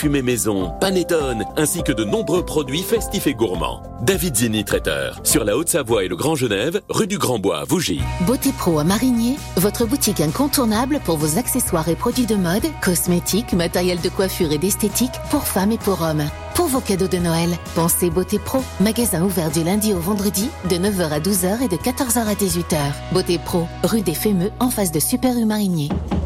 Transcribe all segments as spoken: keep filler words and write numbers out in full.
fumée maison, panettone, ainsi que de nombreux produits festifs et gourmands. David Zini Traiteur, sur la Haute-Savoie et le Grand Genève, rue du Grand-Bois à Vougy. Beauté Pro à Marigny, votre boutique incontournable pour vos accessoires et produits de mode, cosmétiques, matériel de coiffure et d'esthétique pour femmes et pour hommes. Pour vos cadeaux de Noël, pensez Beauté Pro, magasin ouvert du lundi au vendredi de neuf heures à douze heures et de quatorze heures à dix-huit heures. Beauté Pro, rue des Fémeux, en face de Super U Marigny.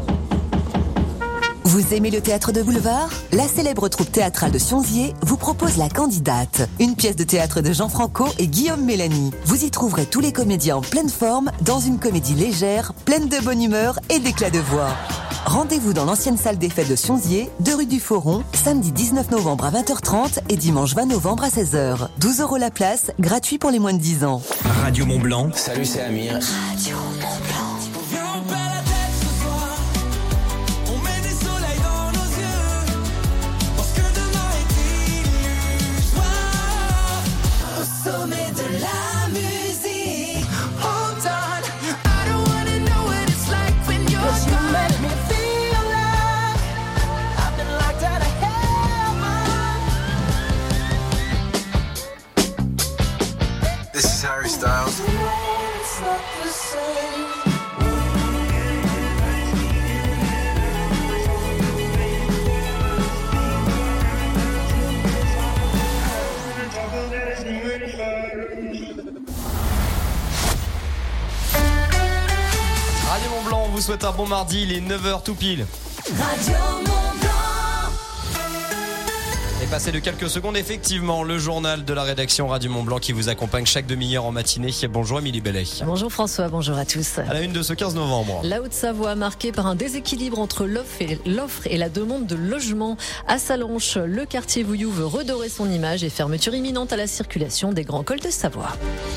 Vous aimez le théâtre de boulevard ? La célèbre troupe théâtrale de Sionzier vous propose La Candidate, une pièce de théâtre de Jean Franco et Guillaume Mélanie. Vous y trouverez tous les comédiens en pleine forme dans une comédie légère, pleine de bonne humeur et d'éclat de voix. Rendez-vous dans l'ancienne salle des fêtes de Sionzier, deux rue du Foron, samedi dix-neuf novembre à vingt heures trente et dimanche vingt novembre à seize heures. douze euros la place, gratuit pour les moins de dix ans. Radio Mont Blanc. Salut, c'est Amir. Radio Mont Blanc. This is Harry Styles. Radio Mont Blanc, on vous souhaite un bon mardi, il est neuf heures tout pile. Radio Mont Blanc. Et passé de quelques secondes, effectivement, le journal de la rédaction Radio Mont Blanc qui vous accompagne chaque demi-heure en matinée. Bonjour Émilie Bellet. Bonjour François, bonjour à tous. À la une de ce quinze novembre. La Haute-Savoie marquée par un déséquilibre entre l'offre et, l'offre et la demande de logement. À Sallanches, le quartier Vouillou veut redorer son image et fermeture imminente à la circulation des grands cols de Savoie.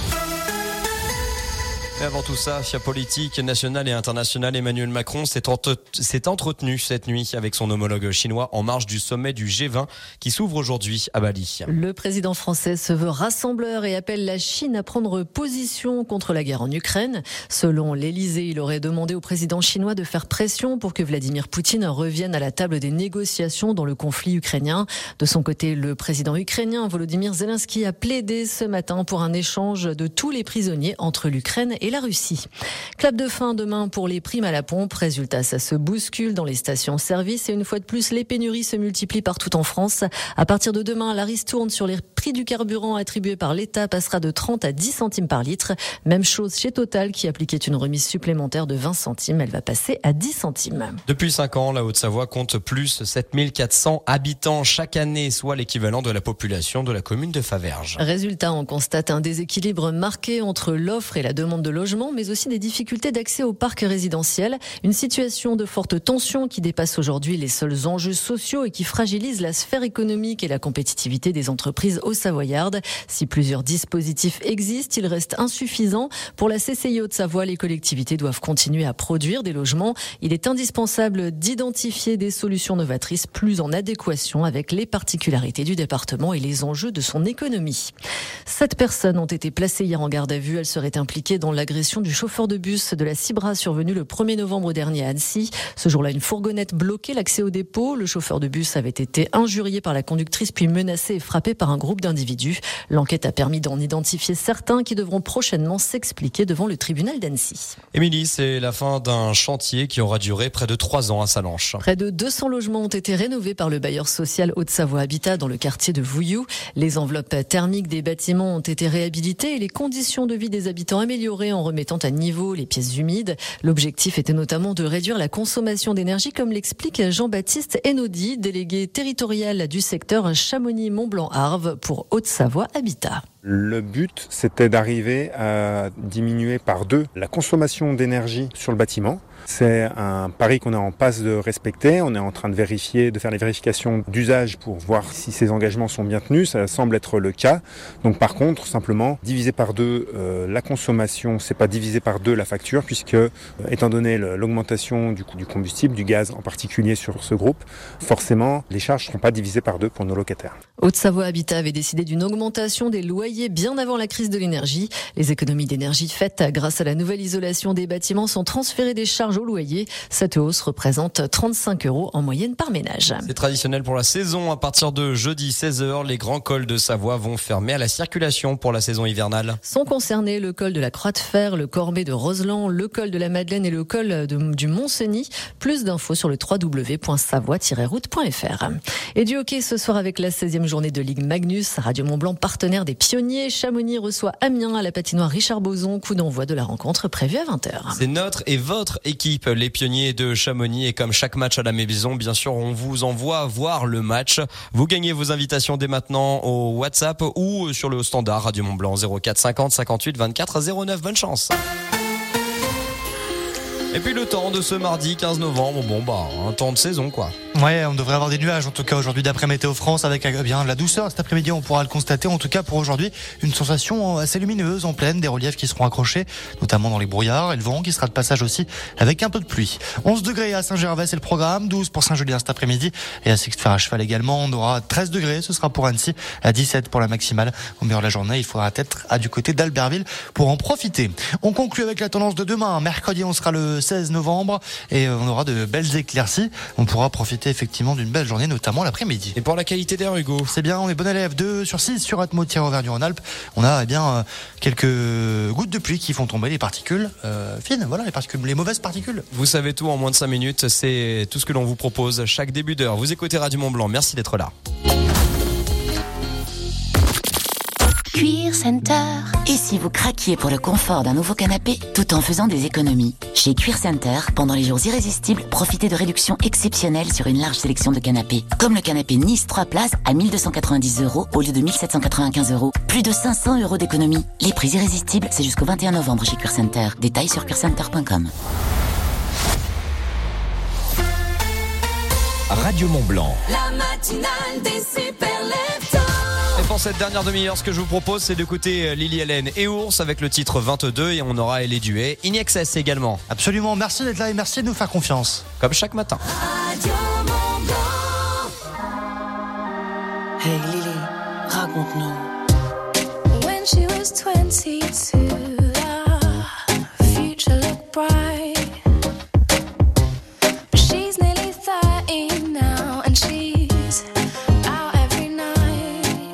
Mais avant tout ça, via politique nationale et internationale, Emmanuel Macron s'est, entre... s'est entretenu cette nuit avec son homologue chinois en marge du sommet du G vingt qui s'ouvre aujourd'hui à Bali. Le président français se veut rassembleur et appelle la Chine à prendre position contre la guerre en Ukraine. Selon l'Élysée, il aurait demandé au président chinois de faire pression pour que Vladimir Poutine revienne à la table des négociations dans le conflit ukrainien. De son côté, le président ukrainien Volodymyr Zelensky a plaidé ce matin pour un échange de tous les prisonniers entre l'Ukraine et la Russie. Clap de fin demain pour les primes à la pompe. Résultat, ça se bouscule dans les stations-service et une fois de plus, les pénuries se multiplient partout en France. À partir de demain, la ristourne sur les prix du carburant attribué par l'État passera de trente à dix centimes par litre. Même chose chez Total qui appliquait une remise supplémentaire de vingt centimes. Elle va passer à dix centimes. Depuis cinq ans, la Haute-Savoie compte plus sept mille quatre cents habitants chaque année, soit l'équivalent de la population de la commune de Faverges. Résultat, on constate un déséquilibre marqué entre l'offre et la demande de logement, mais aussi des difficultés d'accès au parc résidentiel. Une situation de forte tension qui dépasse aujourd'hui les seuls enjeux sociaux et qui fragilise la sphère économique et la compétitivité des entreprises haut-savoyardes. Si plusieurs dispositifs existent, ils restent insuffisants. Pour la C C I Haute-Savoie, les collectivités doivent continuer à produire des logements. Il est indispensable d'identifier des solutions novatrices plus en adéquation avec les particularités du département et les enjeux de son économie. Sept personnes ont été placées hier en garde à vue. Elles seraient impliquées dans l'agression du chauffeur de bus de la Cibra survenue le premier novembre dernier à Annecy. Ce jour-là, une fourgonnette bloquait l'accès au dépôt. Le chauffeur de bus avait été injurié par la conductrice puis menacé et frappé par un groupe d'individus. L'enquête a permis d'en identifier certains qui devront prochainement s'expliquer devant le tribunal d'Annecy. Émilie, c'est la fin d'un chantier qui aura duré près de trois ans à Sallanches. Près de deux cents logements ont été rénovés par le bailleur social Haute-Savoie Habitat dans le quartier de Vouillou. Les enveloppes thermiques des bâtiments ont été réhabilitées et les conditions de vie des habitants améliorées en remettant à niveau les pièces humides. L'objectif était notamment de réduire la consommation d'énergie, comme l'explique Jean-Baptiste Enodi, délégué territorial du secteur Chamonix-Mont-Blanc-Arves pour Haute-Savoie Habitat. Le but, c'était d'arriver à diminuer par deux la consommation d'énergie sur le bâtiment. C'est un pari qu'on est en passe de respecter. On est en train de vérifier, de faire les vérifications d'usage pour voir si ces engagements sont bien tenus. Ça semble être le cas. Donc par contre, simplement, diviser par deux euh, la consommation, c'est pas diviser par deux la facture, puisque euh, étant donné l'augmentation du coût du combustible, du gaz en particulier sur ce groupe, forcément, les charges ne seront pas divisées par deux pour nos locataires. Haute-Savoie Habitat avait décidé d'une augmentation des loyers bien avant la crise de l'énergie. Les économies d'énergie faites grâce à la nouvelle isolation des bâtiments sont transférées des charges charges au loyer. Cette hausse représente trente-cinq euros en moyenne par ménage. C'est traditionnel pour la saison. À partir de jeudi seize heures, les grands cols de Savoie vont fermer à la circulation pour la saison hivernale. Sont concernés le col de la Croix de Fer, le Corbet de Roseland, le col de la Madeleine et le col de, du Mont-Cenis. Plus d'infos sur le w w w point savoie tiret route point f r. Et du hockey ce soir avec la seizième journée de Ligue Magnus. Radio Mont-Blanc, partenaire des Pionniers. Chamonix reçoit Amiens à la patinoire Richard Boson. Coup d'envoi de la rencontre prévue à vingt heures. C'est notre et votre équipe, les Pionniers de Chamonix. Et comme chaque match à la maison, bien sûr, on vous envoie voir le match. Vous gagnez vos invitations dès maintenant au WhatsApp ou sur le standard Radio Mont-Blanc zéro quatre cinquante cinquante-huit vingt-quatre zéro neuf. Bonne chance. Et puis le temps de ce mardi quinze novembre, bon bah un temps de saison quoi. Ouais, on devrait avoir des nuages en tout cas aujourd'hui d'après Météo France avec eh bien la douceur cet après-midi, on pourra le constater. En tout cas pour aujourd'hui, une sensation assez lumineuse en pleine, des reliefs qui seront accrochés notamment dans les brouillards et le vent qui sera de passage aussi avec un peu de pluie. onze degrés à Saint-Gervais, c'est le programme, douze pour Saint-Julien cet après-midi et à Sixte-Fer à cheval également. On aura treize degrés, ce sera pour Annecy, à dix-sept pour la maximale. Au meilleur de la journée, il faudra être à du côté d'Albertville pour en profiter. On conclut avec la tendance de demain. Mercredi, on sera le seize novembre et on aura de belles éclaircies. On pourra profiter effectivement d'une belle journée, notamment l'après-midi. Et pour la qualité d'air, Hugo? C'est bien, on est bon élève. deux sur six sur Atmo-Auvergne-Rhône-Alpes. On a eh bien quelques gouttes de pluie qui font tomber les particules euh, fines. Voilà, les particules, les mauvaises particules. Vous savez tout en moins de cinq minutes. C'est tout ce que l'on vous propose chaque début d'heure. Vous écoutez Radio Mont-Blanc. Merci d'être là. Cuir Center. Et si vous craquiez pour le confort d'un nouveau canapé tout en faisant des économies? Chez Cuir Center, pendant les jours irrésistibles, profitez de réductions exceptionnelles sur une large sélection de canapés. Comme le canapé Nice trois places à mille deux cent quatre-vingt-dix euros au lieu de mille sept cent quatre-vingt-quinze euros. Plus de cinq cents euros d'économie. Les prix irrésistibles, c'est jusqu'au vingt et un novembre chez Cuir Center. Détails sur cuir center point com. Radio Mont-Blanc. La matinale des super leftos. Et pour cette dernière demi-heure, ce que je vous propose, c'est d'écouter Lily Allen et Ours avec le titre vingt-deux et on aura les duets In Excess également. Absolument, merci d'être là et merci de nous faire confiance. Comme chaque matin. Radio Mont-Blanc. Hey Lily, raconte-nous. When she was twenty-two, the future looked bright. But she's nearly thirty now and she's out every night.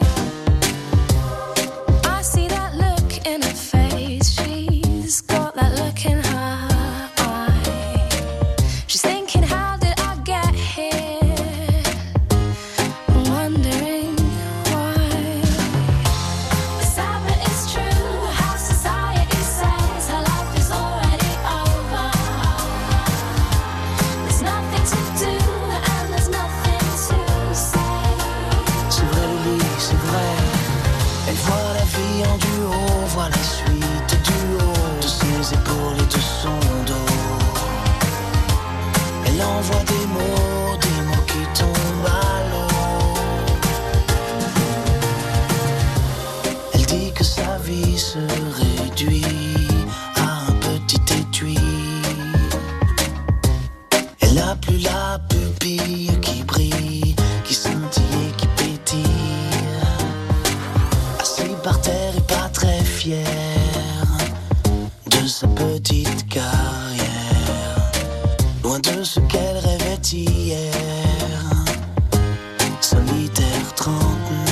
I see that look in her face, she's got that look in her eye. She's thinking, how did I get here? Wondering why. It's sad but it's true, how society says her life is already over. There's nothing to do and there's nothing to say. C'est vrai Lily, c'est vrai. Elle voit la vie en duo, voit la suite du haut de ses épaules et de son dos. Elle envoie des mots, des mots qui tombent à l'eau. Elle dit que sa vie se réduit à un petit étui. Elle n'a plus la pupille qui brille, qui scintille et qui pétille. Assis par terre et pas très fier de sa petite carrière, loin de ce qu'elle rêvait hier, solitaire trentenaire.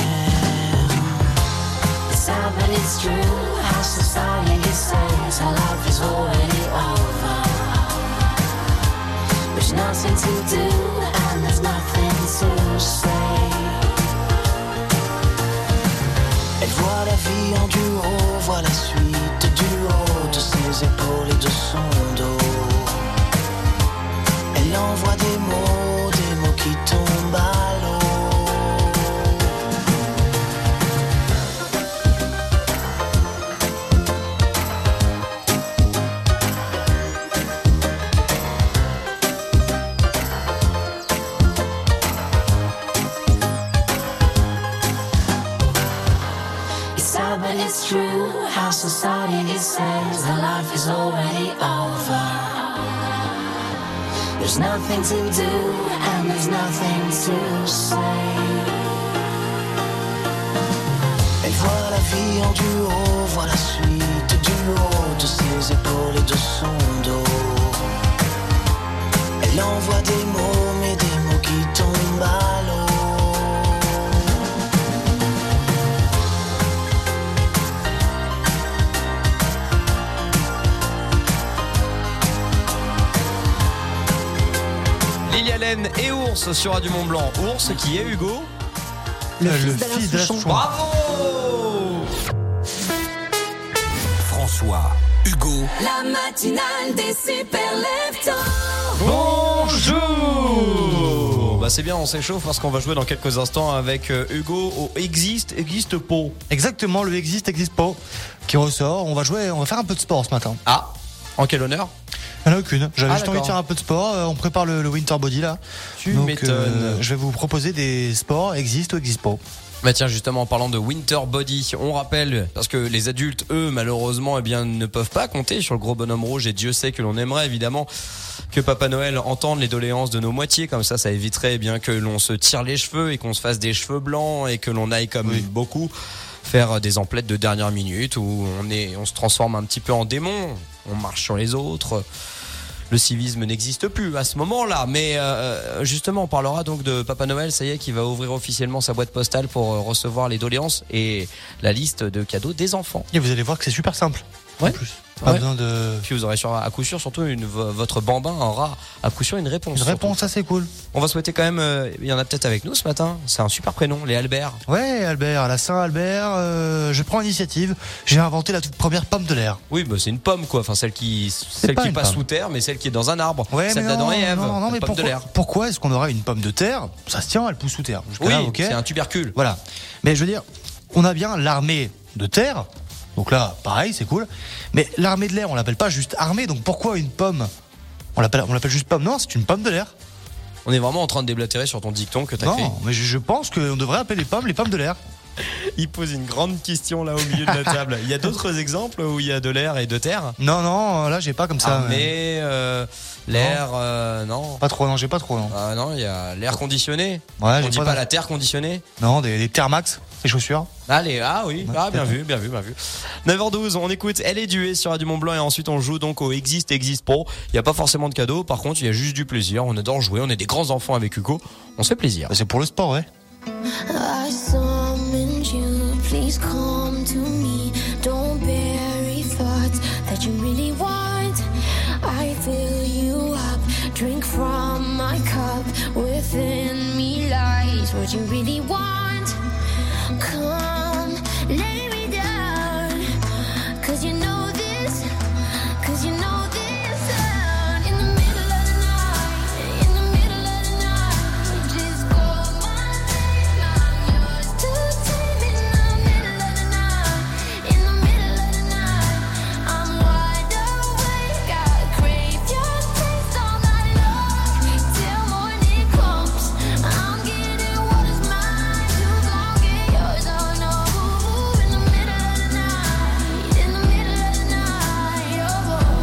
It's sad but it's true, how society says her life is already over. There's nothing to do and there's nothing to say. Elle voit la vie en duo, voit la suite du haut de ses épaules et de son dos. Elle envoie des mots, des mots qui tombent à l'eau. It's sad but it's true, how society says her life is already over. There's nothing to do and there's nothing to say. Elle voit la vie en duo, voit la suite du haut de ses épaules et de son dos. Ours sur Radio Mont Blanc. Ours qui est Hugo. Le, Le le fils d'Alain fils d'Alain Souchon. Souchon. Bravo. François, Hugo, La matinale des super leftos. Bonjour. Bah c'est bien, on s'échauffe parce qu'on va jouer dans quelques instants avec euh, Hugo au Existe, Existe pas. Exactement, le existe, existe pas, qui ressort. On va jouer, on va faire un peu de sport ce matin. Ah, en quel honneur? Il n'y en a aucune. J'avais Ah, juste envie de d'accord. faire un peu de sport. Euh, On prépare le, le Winter Body là. Tu Donc, m'étonnes. euh, je vais vous proposer des sports, existent ou existent pas. Bah tiens, justement, en parlant de Winter Body, on rappelle, parce que les adultes, eux, malheureusement, eh bien, ne peuvent pas compter sur le gros bonhomme rouge, et Dieu sait que l'on aimerait, évidemment, que Papa Noël entende les doléances de nos moitiés, comme ça, ça éviterait, eh bien, que l'on se tire les cheveux et qu'on se fasse des cheveux blancs et que l'on aille, comme Oui. beaucoup, faire des emplettes de dernière minute où on est, on se transforme un petit peu en démon, on marche sur les autres. Le civisme n'existe plus à ce moment-là, mais euh, justement on parlera donc de Papa Noël, ça y est, qui va ouvrir officiellement sa boîte postale pour euh, recevoir les doléances et la liste de cadeaux des enfants. Et vous allez voir que c'est super simple. Ouais. En plus. Pas Ouais. besoin de. Puis vous aurez sur, à coup sûr, surtout une, vo- votre bambin aura à coup sûr une réponse. Une réponse, surtout. ça c'est cool. On va souhaiter quand même, euh, il y en a peut-être avec nous ce matin, c'est un super prénom, les Albert. Ouais, Albert, à la Saint-Albert, euh, je prends l'initiative. J'ai inventé la toute première pomme de l'air. Oui, bah c'est une pomme quoi, enfin celle qui, celle pas qui une passe pomme. sous terre, mais celle qui est dans un arbre. Ouais, celle mais d'Adam non, et Ève, non, non, la mais pomme de pourquoi, l'air. pourquoi est-ce qu'on aura une pomme de terre? Ça se tient, elle pousse sous terre. Jusqu'à Oui, là, ok. c'est un tubercule. Voilà. Mais je veux dire, on a bien l'armée de terre. Donc là, pareil, c'est cool. Mais l'armée de l'air, on l'appelle pas juste armée. Donc pourquoi une pomme? On l'appelle, on l'appelle juste pomme. Non, c'est une pomme de l'air. On est vraiment en train de déblatérer sur ton dicton que t'as Non, fait. mais je, je pense qu'on devrait appeler les pommes les pommes de l'air. Il pose une grande question là au milieu de la table. Il y a d'autres exemples où il y a de l'air et de terre. Non, non, là j'ai pas comme ça. mais- Armée, euh, l'air, euh, non. Pas trop, non, j'ai pas trop, non. Ah non, il y a l'air conditionné. Ouais, On j'ai dit pas- pas la terre conditionnée. Non, des, des Thermax, les chaussures. Allez, ah oui, Ouais, ah, bien peut-être. vu, bien vu, bien vu. neuf heures douze, on écoute Elle est duée sur Radio Mont Blanc et ensuite on joue donc au Existe, Existe Pro. Il y a pas forcément de cadeaux, par contre il y a juste du plaisir. On adore jouer, on est des grands enfants avec Hugo. On se fait plaisir. Bah, c'est pour le sport, ouais. I summoned you, please come to me. Don't bury thoughts that you really want. I fill you up, drink from my cup. Within me lies what you really want. Come, lay me down, cause you know this, cause you know this. In the middle of the night, in the middle of the night, just call my name, I'm yours to take. In the middle of the night, in the middle of the night, I'm wide awake, I crave your taste all night long, till morning comes. I'm getting what is mine, you gon' get yours, oh no. In the middle of the night, in the middle of the night, oh.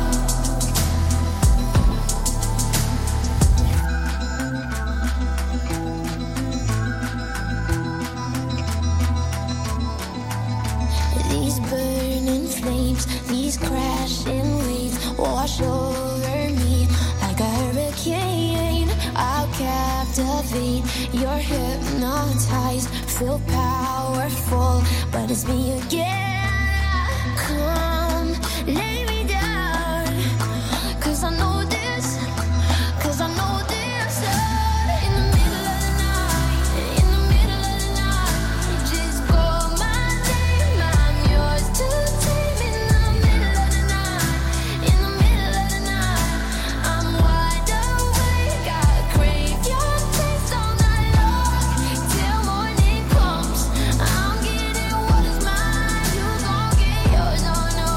These burning flames, these crashing waves wash over me like a hurricane. I'll captivate, you're hypnotized, feel powerful, but it's me again. Come, lay me down, cause I know this, cause I know this. In the middle of the night, in the middle of the night, just call my name, I'm yours to take. In the middle of the night, in the middle of the night, I'm wide awake, I crave your taste all night long, till morning comes. I'm getting what is mine, you gon' get yours, oh no.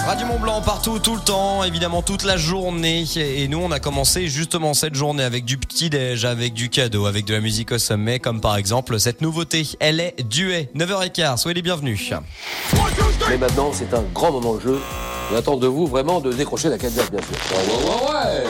Radio Mont-Blanc partout, tout le temps, évidemment toute la journée. Et nous, on a commencé justement cette journée avec du petit-déj, avec du cadeau, avec de la musique au sommet, comme par exemple cette nouveauté. Elle est Duet, neuf heures quinze. Soyez les bienvenus. Mais maintenant, c'est un grand moment de jeu. On attend de vous vraiment de décrocher la casette, bien sûr. Ouais, ouais, ouais, ouais.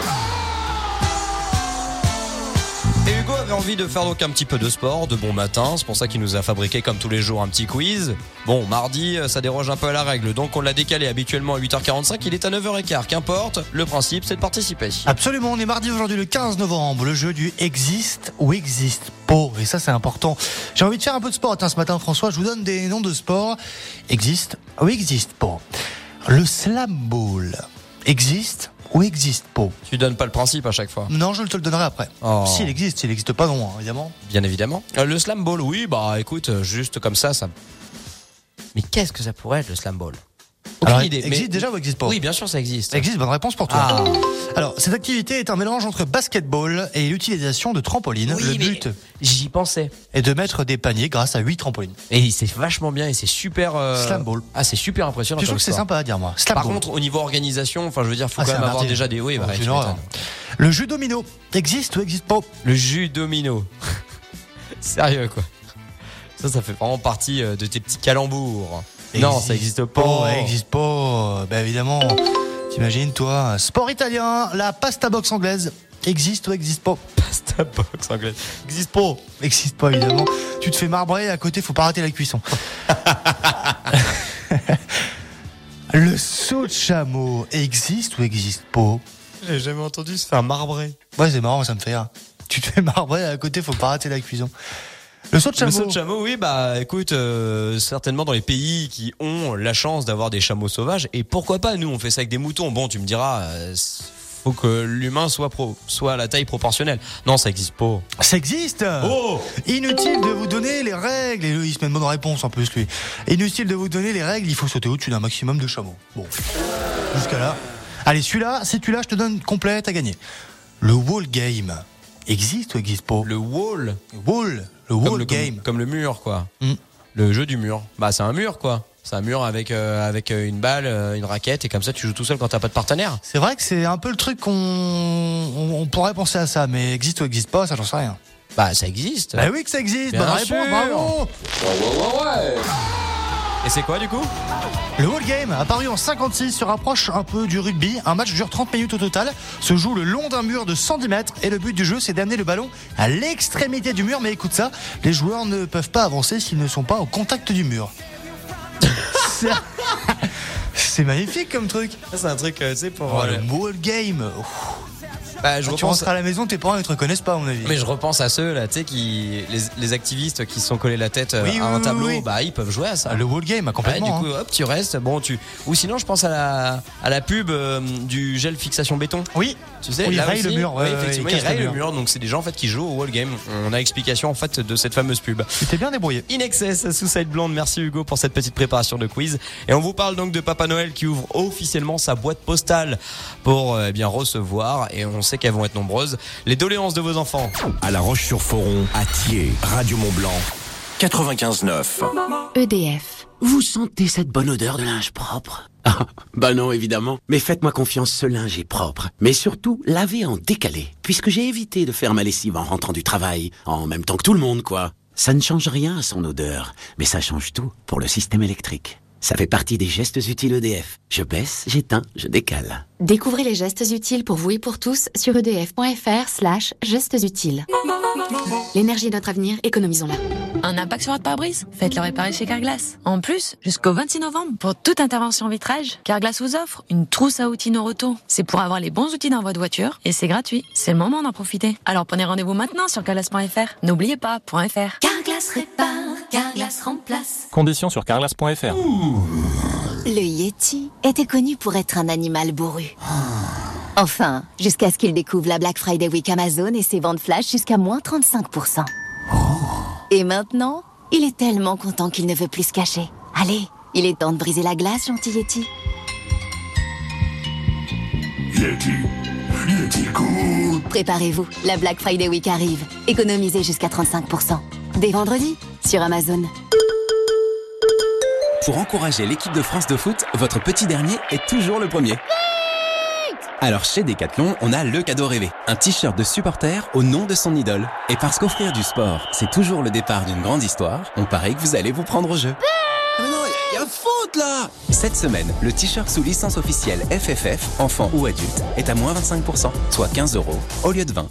Et Hugo avait envie de faire donc un petit peu de sport, de bon matin. C'est pour ça qu'il nous a fabriqué comme tous les jours un petit quiz. Bon, mardi, ça déroge un peu à la règle. Donc on l'a décalé habituellement à huit heures quarante-cinq. Il est à neuf heures quinze. Qu'importe, le principe c'est de participer. Absolument, on est mardi aujourd'hui le quinze novembre. Le jeu du existe ou existe pas. Et ça c'est important. J'ai envie de faire un peu de sport hein, ce matin François. Je vous donne des noms de sport. Existe ou existe pas. Le slam ball existe ou existe pas. Tu donnes pas le principe à chaque fois. Non, je te le donnerai après. Oh. S'il existe, s'il n'existe pas, non, hein, évidemment. Bien évidemment. Euh, le slam ball, oui, bah écoute, juste comme ça, ça. Mais qu'est-ce que ça pourrait être le slam ball? Aucune Alors, idée. Existe mais... déjà ou existe pas? Oui, bien sûr, ça existe. Ça existe, bonne réponse pour toi. Ah. Alors, cette activité est un mélange entre basketball et l'utilisation de trampolines. Oui, le mais but j'y pensais. est de mettre des paniers grâce à huit trampolines. Et c'est vachement bien et c'est super. Euh... Slam ball. Ah, c'est super impressionnant. Je trouve que c'est sport. sympa à dire, moi. Slam Par ball. contre, au niveau organisation, enfin, je veux dire, faut Ah, quand c'est même un avoir mardi. déjà des. Oui, Oh, bah, c'est tu une horreur. m'étonnes. Le jeu domino existe ou existe pas? Le jus domino. Sérieux, quoi. Ça, ça fait vraiment partie de tes petits calembours. Non, Existe ça existe pas. pas, existe pas. Ben évidemment, t'imagines, toi, un sport italien, la pasta box anglaise. Existe ou existe pas? Pasta box anglaise. Existe pas. Existe pas, évidemment. Tu te fais marbrer, à côté, faut pas rater la cuisson. Le saut de chameau existe ou existe pas? J'ai jamais entendu se faire marbrer. Ouais, c'est marrant, ça me fait rire. Tu te fais marbrer, à côté, faut pas rater la cuisson. Le saut de chameau. Le saut de chameau, oui, bah écoute, euh, certainement dans les pays qui ont la chance d'avoir des chameaux sauvages, et pourquoi pas, nous on fait ça avec des moutons. Bon, tu me diras, euh, faut que l'humain soit pro, soit à la taille proportionnelle. Non, ça existe pas. Ça existe. Oh. Inutile de vous donner les règles. Et lui, il se met de bonne réponse en plus, lui. Inutile de vous donner les règles, il faut sauter au-dessus d'un maximum de chameaux. Bon, jusqu'à là. Allez, celui-là, si tu l'as, je te donne complet, t'as gagné. Le wall game existe ou existe pas? Le wall. Wall. Le wall comme le, game. Comme, comme le mur, quoi. Mm. Le jeu du mur. Bah, c'est un mur, quoi. C'est un mur avec, euh, avec une balle, une raquette, et comme ça, tu joues tout seul quand t'as pas de partenaire. C'est vrai que c'est un peu le truc qu'on on, on pourrait penser à ça, mais existe ou existe pas, ça j'en sais rien. Bah, ça existe. Bah oui que ça existe. Bien Bonne réponse, sûr. bravo. Ouais, ouais, ouais, ouais. Et c'est quoi, du coup? Le wall game, apparu en cinquante-six, se rapproche un peu du rugby. Un match dure trente minutes au total, se joue le long d'un mur de cent dix mètres et le but du jeu, c'est d'amener le ballon à l'extrémité du mur. Mais écoute ça, les joueurs ne peuvent pas avancer s'ils ne sont pas au contact du mur. c'est... c'est magnifique comme truc. C'est un truc, euh, tu sais, pour... Oh, euh, le wall game. Bah, je Quand tu repense... rentres à la maison, tes parents ne te reconnaissent pas, à mon avis. Mais je repense à ceux là, tu sais, qui les, les activistes qui se sont collés la tête euh, Oui, à oui, un oui, tableau, oui. bah ils peuvent jouer à ça. Le wall game, complètement. Ouais, du coup, hop, tu restes. Bon, tu. Ou sinon, je pense à la à la pub euh, du gel fixation béton. Oui. Tu sais, Oui, là il raye aussi, le mur. Ouais, oui, ouais, effectivement, il il casse raye le le mur. mur. Donc, c'est des gens en fait qui jouent au wall game. On a explication en fait de cette fameuse pub. Tu t'es bien débrouillé. In Excess, Suicide Blonde. Merci Hugo pour cette petite préparation de quiz. Et on vous parle donc de Papa Noël qui ouvre officiellement sa boîte postale pour euh, eh bien recevoir. Et on sait qu'elles vont être nombreuses. Les doléances de vos enfants. À La Roche-sur-Foron, à Thiers, Radio Mont-Blanc, quatre-vingt-quinze neuf. E D F. Vous sentez cette bonne odeur de linge propre? Ah, bah non, évidemment. Mais faites-moi confiance, ce linge est propre. Mais surtout, lavez en décalé, puisque j'ai évité de faire ma lessive en rentrant du travail, en même temps que tout le monde, quoi. Ça ne change rien à son odeur, mais ça change tout pour le système électrique. Ça fait partie des gestes utiles E D F. Je baisse, j'éteins, je décale. Découvrez les gestes utiles pour vous et pour tous sur edf.fr slash gestes utiles. L'énergie est notre avenir, économisons-la. Un impact sur votre pare-brise? Faites-le réparer chez Carglass. En plus, jusqu'au vingt-six novembre, pour toute intervention vitrage, Carglass vous offre une trousse à outils Noroto. C'est pour avoir les bons outils dans votre voiture et c'est gratuit. C'est le moment d'en profiter. Alors prenez rendez-vous maintenant sur carglass point f r. N'oubliez pas, .fr. Carglass répare, Carglass remplace. Conditions sur carglass point f r. Le Yeti était connu pour être un animal bourru. Enfin, jusqu'à ce qu'il découvre la Black Friday Week Amazon et ses ventes flash jusqu'à moins trente-cinq pour cent. Et maintenant, il est tellement content qu'il ne veut plus se cacher. Allez, il est temps de briser la glace, gentil Yeti. Yeti, Yeti cool. Préparez-vous, la Black Friday Week arrive. Économisez jusqu'à trente-cinq pour cent. Dès vendredi, sur Amazon. Pour encourager l'équipe de France de foot, votre petit dernier est toujours le premier. Alors chez Decathlon, on a le cadeau rêvé. Un t-shirt de supporter au nom de son idole. Et parce qu'offrir du sport, c'est toujours le départ d'une grande histoire, on parie que vous allez vous prendre au jeu. Mais non, il y a faute là! Cette semaine, le t-shirt sous licence officielle F F F, enfant ou adulte, est à moins vingt-cinq pour cent, soit quinze euros au lieu de vingt.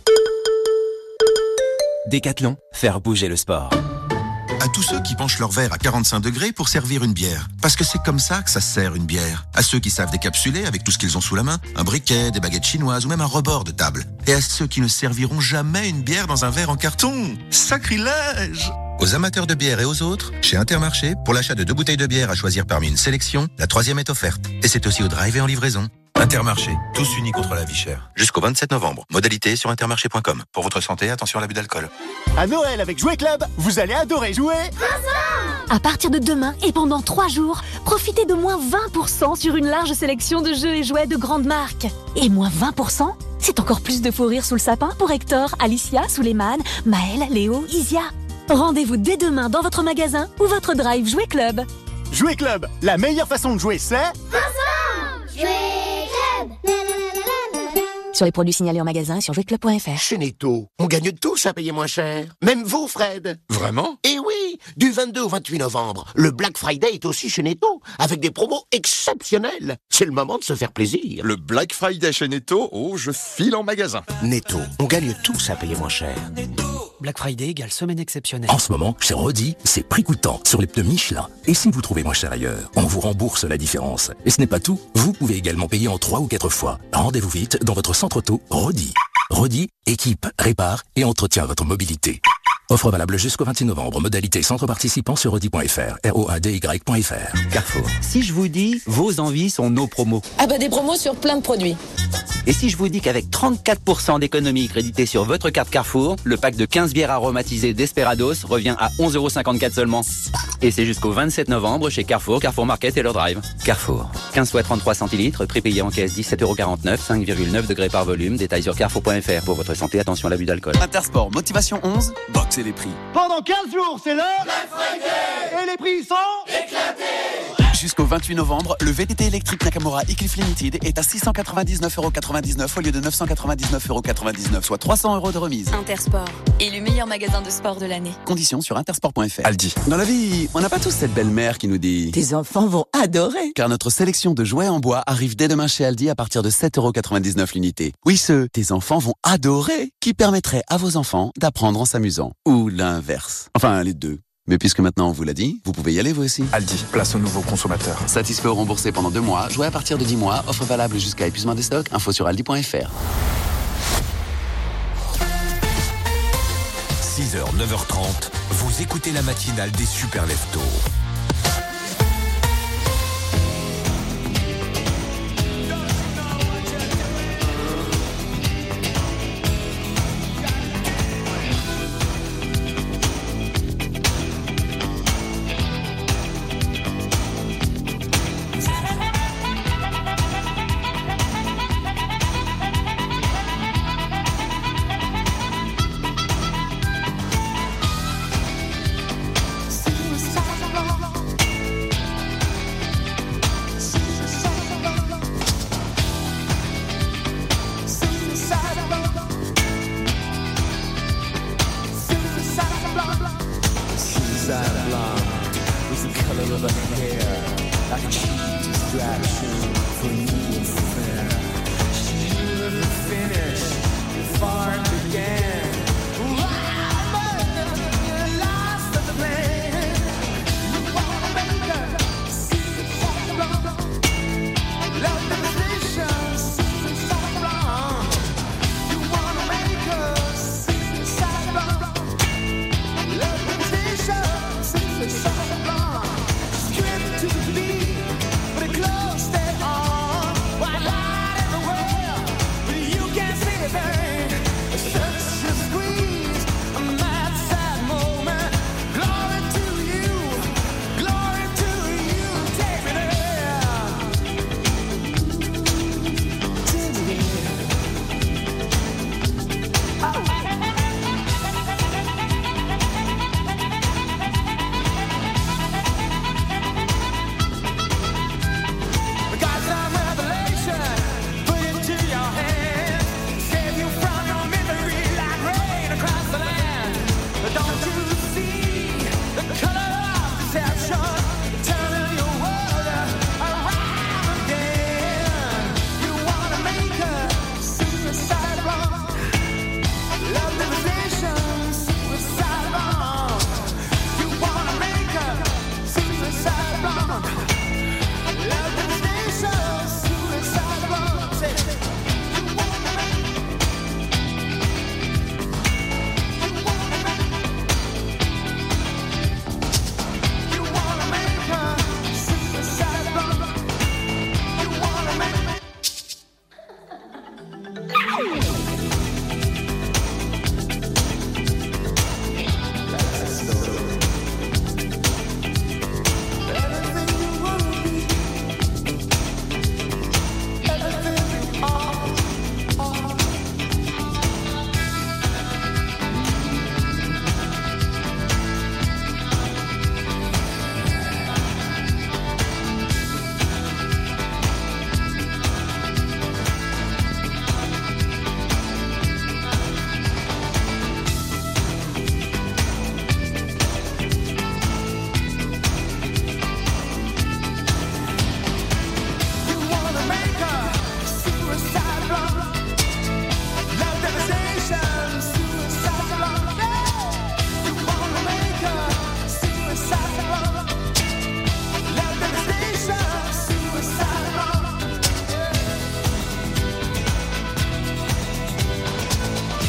Decathlon, faire bouger le sport. À tous ceux qui penchent leur verre à quarante-cinq degrés pour servir une bière. Parce que c'est comme ça que ça sert une bière. À ceux qui savent décapsuler avec tout ce qu'ils ont sous la main, un briquet, des baguettes chinoises ou même un rebord de table. Et à ceux qui ne serviront jamais une bière dans un verre en carton. Sacrilège! Aux amateurs de bière et aux autres, chez Intermarché, pour l'achat de deux bouteilles de bière à choisir parmi une sélection, la troisième est offerte. Et c'est aussi au drive et en livraison. Intermarché, tous unis contre la vie chère. Jusqu'au vingt-sept novembre. Modalité sur intermarché point com. Pour votre santé, attention à l'abus d'alcool. À Noël avec Jouet Club, vous allez adorer jouer. À partir de demain et pendant trois jours, profitez de moins vingt pour cent sur une large sélection de jeux et jouets de grandes marques. Et moins vingt pour cent, c'est encore plus de fou rire sous le sapin pour Hector, Alicia, Suleiman, Maël, Léo, Isia. Rendez-vous dès demain dans votre magasin ou votre drive Jouet Club. Jouet Club, la meilleure façon de jouer, c'est... Jouet Club. Sur les produits signalés en magasin et sur jouet club point f r. Chez Netto, on gagne tous à payer moins cher. Même vous, Fred. Vraiment? Eh oui, du vingt-deux au vingt-huit novembre, le Black Friday est aussi chez Netto, avec des promos exceptionnelles. C'est le moment de se faire plaisir. Le Black Friday chez Netto, oh, je file en magasin. Netto, on gagne tous à payer moins cher. Black Friday égale semaine exceptionnelle. En ce moment, chez Rodi, c'est prix coûtant sur les pneus Michelin. Et si vous trouvez moins cher ailleurs, on vous rembourse la différence. Et ce n'est pas tout, vous pouvez également payer en trois ou quatre fois. Rendez-vous vite dans votre centre auto Rodi. Rodi, équipe, répare et entretient votre mobilité. Offre valable jusqu'au vingt-six novembre. Modalité centre participant sur rodi point f r. R O A D Y point f r. Carrefour. Si je vous dis, vos envies sont nos promos. Ah bah des promos sur plein de produits. Et si je vous dis qu'avec trente-quatre pour cent d'économie créditée sur votre carte Carrefour, le pack de quinze bières aromatisées Desperados revient à onze euros cinquante-quatre seulement. Et c'est jusqu'au vingt-sept novembre chez Carrefour, Carrefour Market et leur drive. Carrefour. quinze fois trente-trois centilitres, prix payé en caisse dix-sept euros quarante-neuf, cinq virgule neuf degrés par volume. Détails sur carrefour point f r. Pour votre santé, attention à l'abus d'alcool. Intersport, motivation onze, boxer les prix. Pendant quinze jours, c'est l'heure Black Friday. Et les prix sont éclatés. Jusqu'au vingt-huit novembre, le V T T électrique Nakamura Eclipse Limited est à six cent quatre-vingt-dix-neuf euros quatre-vingt-dix-neuf au lieu de neuf cent quatre-vingt-dix-neuf euros quatre-vingt-dix-neuf, soit trois cents euros de remise. Intersport est le meilleur magasin de sport de l'année. Conditions sur intersport point f r. Aldi. Dans la vie, on n'a pas tous cette belle-mère qui nous dit... Tes enfants vont adorer. Car notre sélection de jouets en bois arrive dès demain chez Aldi à partir de sept euros quatre-vingt-dix-neuf l'unité. Oui, ce « tes enfants vont adorer » qui permettrait à vos enfants d'apprendre en s'amusant. Ou l'inverse. Enfin, les deux. Mais puisque maintenant on vous l'a dit, vous pouvez y aller vous aussi. Aldi, place aux nouveaux consommateurs. Satisfait ou remboursé pendant deux mois, jouez à partir de dix mois, offre valable jusqu'à épuisement des stocks, info sur aldi point f r. six heures, neuf heures trente, vous écoutez la matinale des Super Leftos. See the stars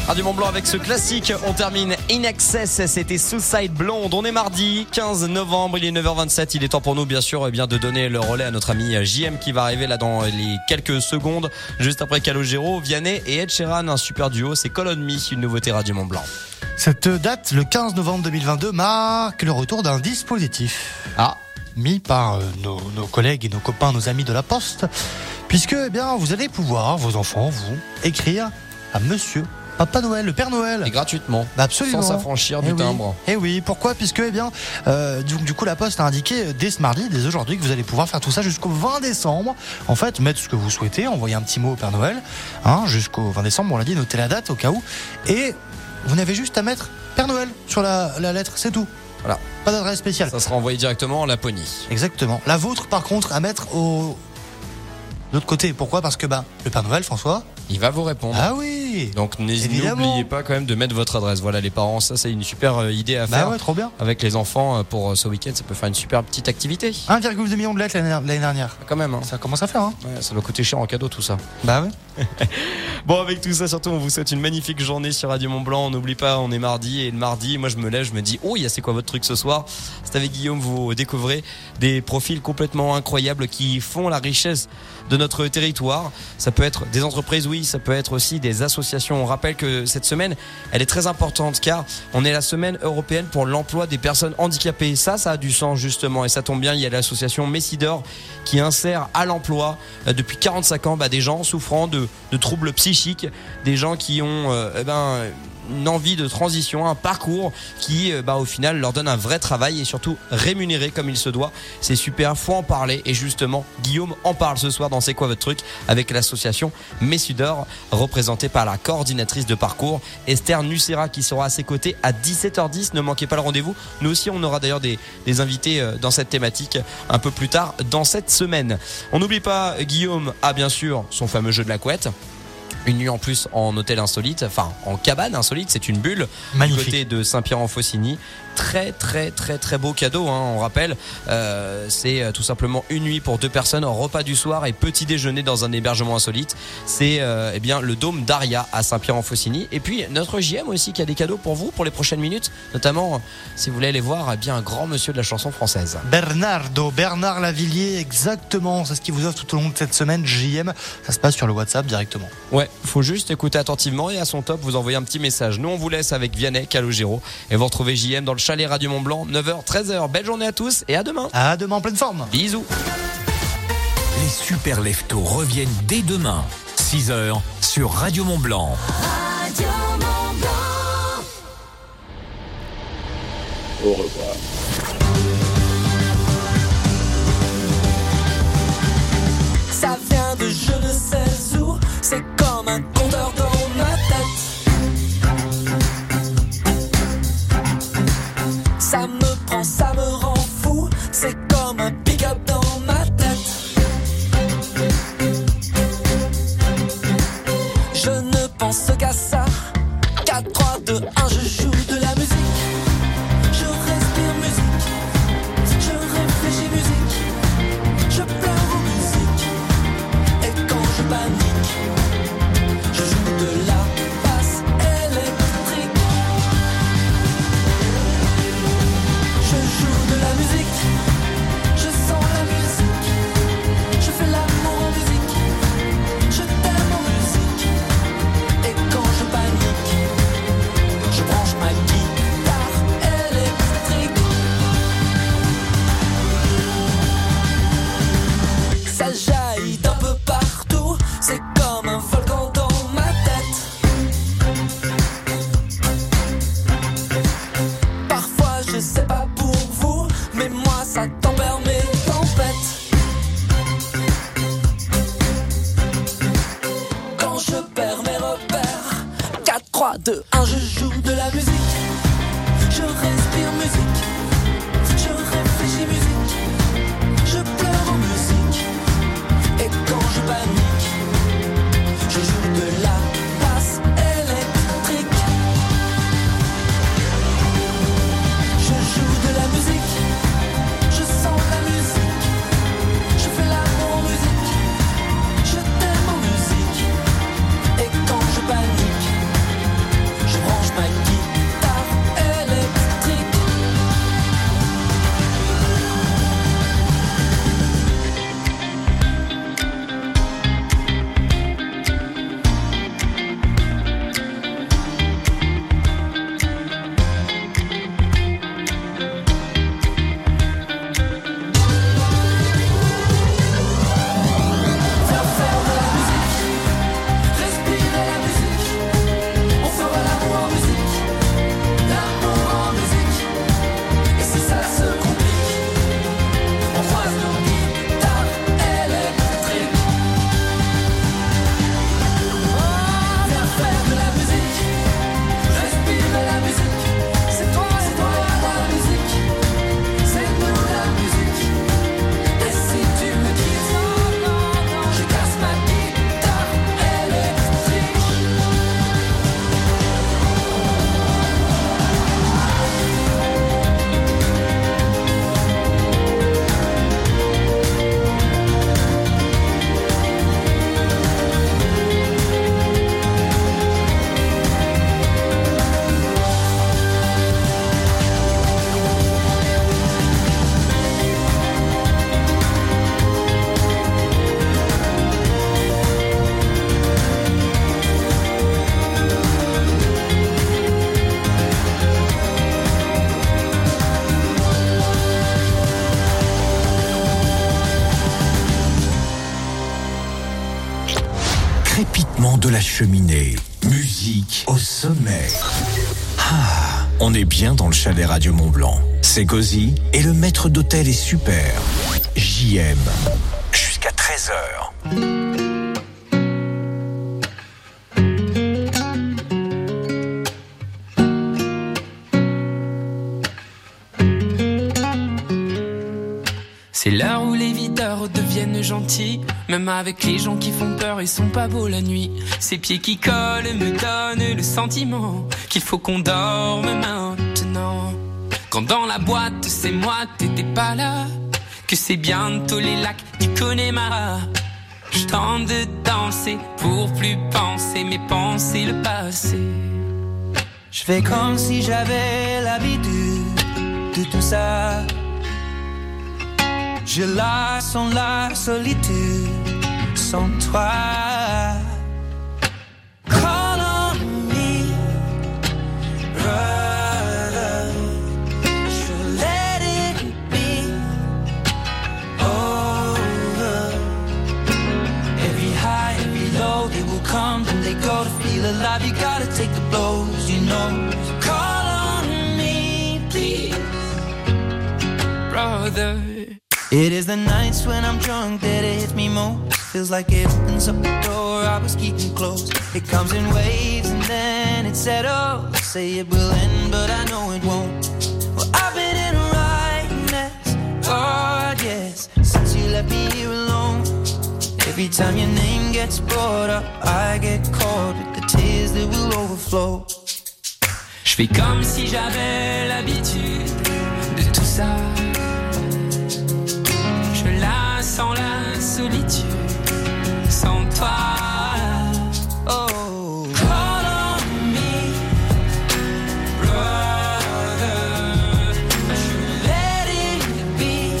Radio Mont Blanc avec ce classique. On termine In Excess. C'était Suicide Blonde. On est mardi quinze novembre. Il est neuf heures vingt-sept. Il est temps pour nous, bien sûr, eh bien, de donner le relais à notre ami J M qui va arriver là dans les quelques secondes. Juste après Calogero, Vianney et Ed Sheeran. Un super duo. C'est Call on Me, une nouveauté Radio Mont Blanc. Cette date, le quinze novembre deux mille vingt-deux, marque le retour d'un dispositif. Ah, mis par euh, nos, nos collègues et nos copains, nos amis de la Poste. Puisque, eh bien, vous allez pouvoir, vos enfants, vous, écrire à Monsieur Papa Noël, le Père Noël. Et gratuitement. Bah absolument. Sans s'affranchir eh du oui. timbre. Et eh oui, pourquoi ? Puisque, eh bien, euh, du, du coup, la Poste a indiqué dès ce mardi, dès aujourd'hui, que vous allez pouvoir faire tout ça jusqu'au vingt décembre. En fait, mettre ce que vous souhaitez, envoyer un petit mot au Père Noël, hein, jusqu'au vingt décembre, on l'a dit, notez la date au cas où. Et vous n'avez juste à mettre Père Noël sur la, la lettre, c'est tout. Voilà. Pas d'adresse spéciale. Ça sera envoyé directement en Laponie. Exactement. La vôtre, par contre, à mettre au... de l'autre côté. Pourquoi ? Parce que bah, le Père Noël, François, il va vous répondre. Ah oui. Donc n'oubliez pas quand même de mettre votre adresse. Voilà les parents, ça c'est une super idée à faire. Bah ouais, trop bien. Avec les enfants pour ce week-end, ça peut faire une super petite activité. un virgule deux million de lettres l'année dernière. Quand même. Hein. Ça commence à faire. Hein. Ouais, ça doit coûter cher en cadeau tout ça. Bah ouais. Bon, avec tout ça, surtout, on vous souhaite une magnifique journée sur Radio Mont Blanc. On n'oublie pas, on est mardi et le mardi, moi je me lève, je me dis, oh, c'est quoi votre truc ce soir ? C'est avec Guillaume, vous découvrez des profils complètement incroyables qui font la richesse de notre territoire. Ça peut être des entreprises, oui, ça peut être aussi des associations. On rappelle que cette semaine, elle est très importante car on est la semaine européenne pour l'emploi des personnes handicapées. Ça, ça a du sens justement et ça tombe bien, il y a l'association Messidor qui insère à l'emploi euh, depuis quarante-cinq ans bah, des gens souffrant de, de troubles psychiques, des gens qui ont euh, eh ben, une envie de transition, un parcours qui bah, au final leur donne un vrai travail et surtout rémunéré comme il se doit. C'est super, faut en parler et justement Guillaume en parle ce soir dans C'est quoi votre truc avec l'association Messidor représentée par la coordinatrice de parcours Esther Nucera qui sera à ses côtés à dix-sept heures dix. Ne manquez pas le rendez-vous. Nous aussi on aura d'ailleurs des, des invités dans cette thématique un peu plus tard dans cette semaine. On n'oublie pas Guillaume a bien sûr son fameux jeu de la couette. Une nuit en plus en hôtel insolite, enfin en cabane insolite, c'est une bulle. Magnifique. Du côté de Saint-Pierre-en-Faucigny. Très très très très beau cadeau, hein, on rappelle. Euh, c'est tout simplement une nuit pour deux personnes, repas du soir et petit déjeuner dans un hébergement insolite. C'est euh, eh bien le Dôme d'Aria à Saint-Pierre-en-Faucigny. Et puis notre J M aussi qui a des cadeaux pour vous pour les prochaines minutes, notamment si vous voulez aller voir eh bien un grand monsieur de la chanson française. Bernardo, Bernard Lavillier, exactement. C'est ce qui vous offre tout au long de cette semaine J M. Ça se passe sur le WhatsApp directement. Ouais, faut juste écouter attentivement et à son top vous envoyez un petit message. Nous on vous laisse avec Vianney, Calogero et vous retrouvez J M dans le chalet Radio Mont Blanc, neuf heures treize heures. Belle journée à tous et à demain. À demain en pleine forme. Bisous. Les super leftos reviennent dès demain, six heures sur Radio Mont Blanc. Radio Mont Blanc. Au revoir. Ça vient de je ne sais où, c'est comme un compteur dans ma tête. Ça me prend, ça me rend fou, c'est comme un pick-up dans ma tête. Je ne pense qu'à ça, quatre, trois, deux, un, je joue de la musique. Je respire musique, je réfléchis musique, je pleure en musique. Et quand je panique, je joue de la basse électrique. Je joue de la musique, je sens la musique, je fais l'amour en musique, je t'aime en musique. Et quand je panique, je branche ma guitare électrique. Ça jaillit d'un peu partout, c'est comme un volcan dans ma tête. Parfois je sais pas pour vous, mais moi ça tempère mes tempêtes. Quand je perds mes repères, quatre, trois, deux, un, je joue de la musique. Je respire musique, je réfléchis musique, je pleure en musique. Et quand je panique, je joue de la basse électrique. Je joue de la musique, je sens la musique, je fais l'amour en musique, je t'aime en musique. Et quand je panique, crépitement de la cheminée, musique au sommet. Ah, on est bien dans le chalet Radio Mont-Blanc. C'est cosy et le maître d'hôtel est super. J M. Jusqu'à treize heures. C'est l'heure où les videurs deviennent gentils. Même avec les gens qui font peur, ils sont pas beaux la nuit. Ces pieds qui collent me donnent le sentiment qu'il faut qu'on dorme maintenant. Quand dans la boîte c'est moi, t'étais pas là. Que c'est bientôt les lacs du Connemara. Je tente de danser pour plus penser, mais penser le passé. Je fais comme si j'avais l'habitude de tout ça. Je la sens la solitude sans toi. Call on me, brother. Je let it be over. Every high, every low, they will come and they go. To feel alive, you gotta take the blows, you know. Call on me, please, brother. It is the nights when I'm drunk that it hits me more. Feels like it opens up the door I was keeping closed. It comes in waves and then it settles. Say it will end, but I know it won't. Well, I've been in a right mess, God, yes, since you left me here alone. Every time your name gets brought up, I get caught with the tears that will overflow. Je fais comme si j'avais l'habitude de tout ça. Sans la solitude, sans toi. Oh, call on me, brother. Let it be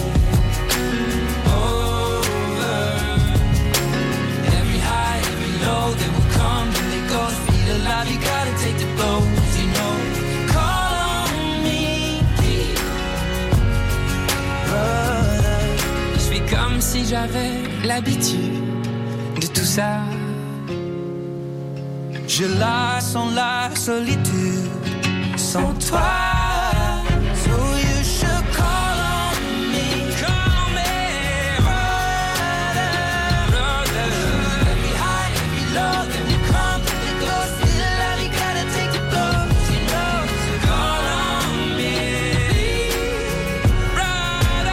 over. Every high, every low, they will come and they go. To feel alive, you gotta take the blows, you know. Call on me, brother. Comme si j'avais l'habitude de tout ça. Je la sens la solitude sans toi. So you should call on me, call on me, brother, brother. Every high, every low, then we come to the door. Still alive, you gotta take the blows, you know. So call on me, brother.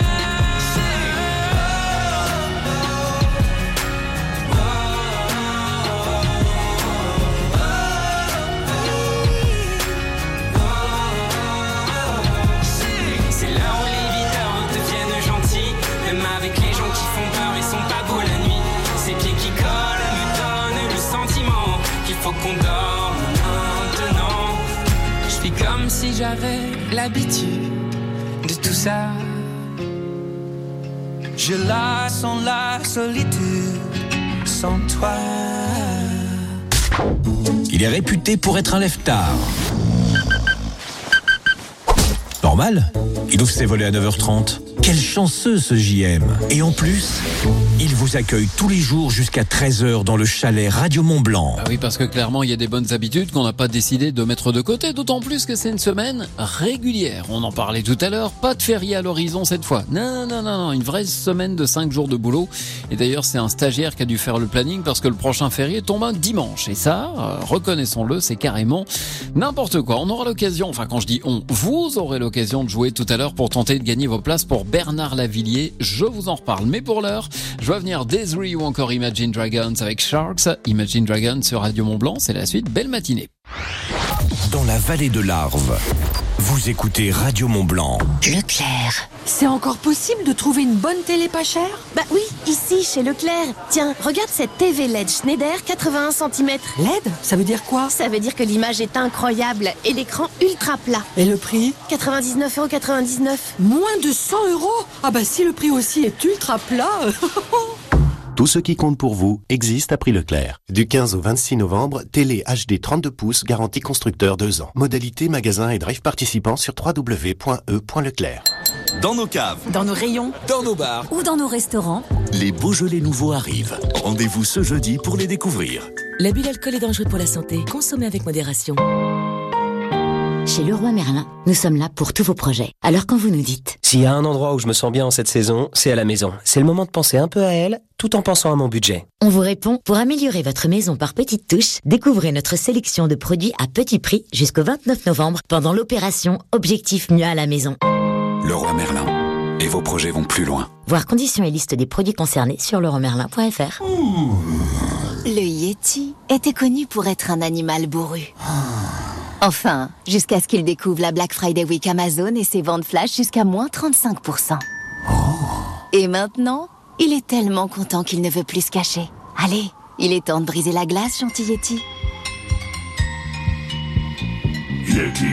Faut qu'on dorme maintenant. Je fais comme si j'avais l'habitude de tout ça. Je la sens la solitude sans toi. Il est réputé pour être un lève-tard. Normal, il ouvre ses volets à neuf heures trente. Quel chanceux ce J M. Et en plus, il vous accueille tous les jours jusqu'à treize heures dans le chalet Radio Mont-Blanc. Ah oui, parce que clairement, il y a des bonnes habitudes qu'on n'a pas décidé de mettre de côté, d'autant plus que c'est une semaine régulière. On en parlait tout à l'heure, pas de férié à l'horizon cette fois. Non, non, non, non, une vraie semaine de cinq jours de boulot. Et d'ailleurs, c'est un stagiaire qui a dû faire le planning parce que le prochain férié tombe un dimanche. Et ça, euh, reconnaissons-le, c'est carrément n'importe quoi. On aura l'occasion, enfin quand je dis on, vous aurez l'occasion de jouer tout à l'heure pour tenter de gagner vos places pour Bernard Lavilliers, je vous en reparle. Mais pour l'heure, je vois venir Desiree ou encore Imagine Dragons avec Sharks. Imagine Dragons sur Radio Mont-Blanc, c'est la suite. Belle matinée. Dans la vallée de l'Arve, vous écoutez Radio Mont-Blanc. Leclerc. C'est encore possible de trouver une bonne télé pas chère? Bah oui, ici, chez Leclerc. Tiens, regarde cette T V L E D Schneider quatre-vingt-un centimètres. L E D? Ça veut dire quoi? Ça veut dire que l'image est incroyable et l'écran ultra plat. Et le prix? quatre-vingt-dix-neuf euros quatre-vingt-dix-neuf. Moins de cent euros? Ah bah si le prix aussi est ultra plat. Tout ce qui compte pour vous existe à prix Leclerc. Du quinze au vingt-six novembre, télé H D trente-deux pouces, garantie constructeur deux ans. Modalité magasin et drive participant sur w w w point e point leclerc. dans nos caves, Dans nos rayons dans nos bars. ou dans nos restaurants. Les Beaujolais nouveaux arrivent. Rendez-vous ce jeudi pour les découvrir. L'abus d'alcool est dangereux pour la santé. Consommez avec modération. Chez Leroy Merlin, nous sommes là pour tous vos projets. Alors quand vous nous dites S'il y a un endroit où je me sens bien en cette saison, c'est à la maison. C'est le moment de penser un peu à elle, tout en pensant à mon budget. On vous répond, pour améliorer votre maison par petites touches, découvrez notre sélection de produits à petit prix jusqu'au vingt-neuf novembre pendant l'opération Objectif Mieux à la maison. Leroy Merlin. Et vos projets vont plus loin. Voir conditions et liste des produits concernés sur leroy merlin point f r. Le Yeti était connu pour être un animal bourru. Enfin, jusqu'à ce qu'il découvre la Black Friday Week Amazon et ses ventes flash jusqu'à moins trente-cinq pour cent. Et maintenant, il est tellement content qu'il ne veut plus se cacher. Allez, il est temps de briser la glace, gentil Yeti. Yeti.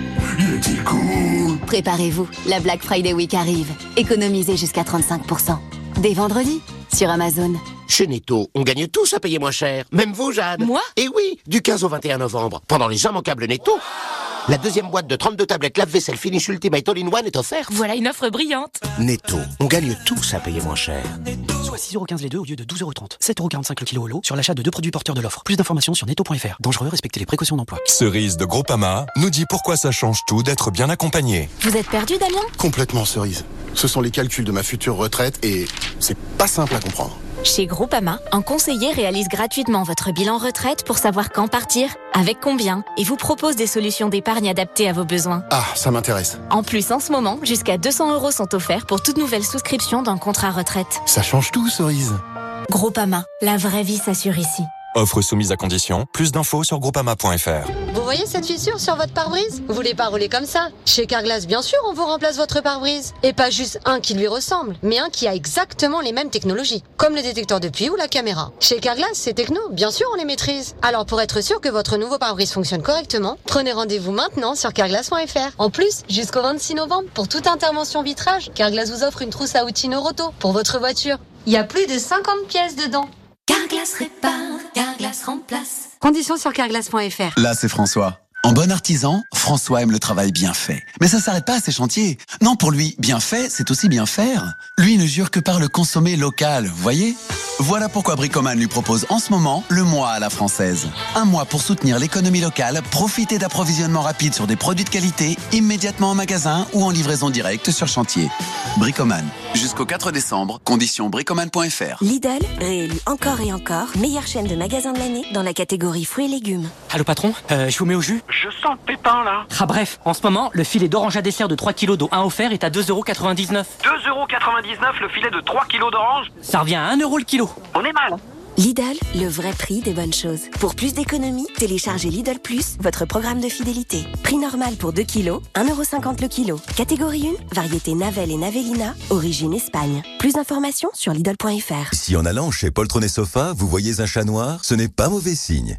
Yeti cool. Préparez-vous, la Black Friday Week arrive. Économisez jusqu'à trente-cinq pour cent. Dès vendredi, sur Amazon. Chez Netto, on gagne tous à payer moins cher. Même vous, Jeanne. Moi ? Et oui, du quinze au vingt et un novembre, pendant les immanquables Netto. La deuxième boîte de trente-deux tablettes lave-vaisselle Finish Ultimate All-in-One est offerte. Voilà une offre brillante. Netto, on gagne tous à payer moins cher. Soit six euros quinze les deux au lieu de douze euros trente. sept euros quarante-cinq le kilo au lot sur l'achat de deux produits porteurs de l'offre. Plus d'informations sur netto point f r. Dangereux, respectez les précautions d'emploi. Cerise de Groupama nous dit pourquoi ça change tout d'être bien accompagné. Vous êtes perdu, Damien ? Complètement, Cerise. Ce sont les calculs de ma future retraite et c'est pas simple à comprendre. Chez Groupama, un conseiller réalise gratuitement votre bilan retraite pour savoir quand partir, avec combien, et vous propose des solutions d'épargne adaptées à vos besoins. Ah, ça m'intéresse. En plus, en ce moment, jusqu'à deux cents euros sont offerts pour toute nouvelle souscription d'un contrat retraite. Ça change tout, Cerise. Groupama, la vraie vie s'assure ici. Offre soumise à condition. Plus d'infos sur groupama point f r. Vous voyez cette fissure sur votre pare-brise ? Vous voulez pas rouler comme ça ? Chez Carglass, bien sûr, on vous remplace votre pare-brise. Et pas juste un qui lui ressemble, mais un qui a exactement les mêmes technologies, comme le détecteur de pluie ou la caméra. Chez Carglass, c'est techno, bien sûr, on les maîtrise. Alors pour être sûr que votre nouveau pare-brise fonctionne correctement, prenez rendez-vous maintenant sur carglass point f r. En plus, jusqu'au vingt-six novembre, pour toute intervention vitrage, Carglass vous offre une trousse à outils Noroto pour votre voiture. Il y a plus de cinquante pièces dedans. Carglass répare, Carglass remplace. Conditions sur carglass point f r. Là, c'est François. En bon artisan, François aime le travail bien fait. Mais ça s'arrête pas à ses chantiers. Non, pour lui, bien fait, c'est aussi bien faire. Lui ne jure que par le consommé local, vous voyez ? Voilà pourquoi Bricoman lui propose en ce moment le mois à la française. Un mois pour soutenir l'économie locale, profiter d'approvisionnement rapide sur des produits de qualité, immédiatement en magasin ou en livraison directe sur chantier. Bricoman. Jusqu'au quatre décembre, conditions bricoman point f r. Lidl, réélu encore et encore, meilleure chaîne de magasins de l'année dans la catégorie fruits et légumes. Allô patron, euh, je vous mets au jus ? Je sens le pépin là. Ah bref, en ce moment, le filet d'orange à dessert de trois kilos dont un offert est à deux euros quatre-vingt-dix-neuf. deux euros quatre-vingt-dix-neuf le filet de trois kilos d'orange. Ça revient à un euro le kilo. On est mal. Lidl, le vrai prix des bonnes choses. Pour plus d'économies, téléchargez Lidl Plus, votre programme de fidélité. Prix normal pour deux kilos, un euro cinquante le kilo. Catégorie un, variété Navel et Navelina, origine Espagne. Plus d'informations sur lidl point f r. Si en allant chez Poltron et Sofa, vous voyez un chat noir, ce n'est pas mauvais signe.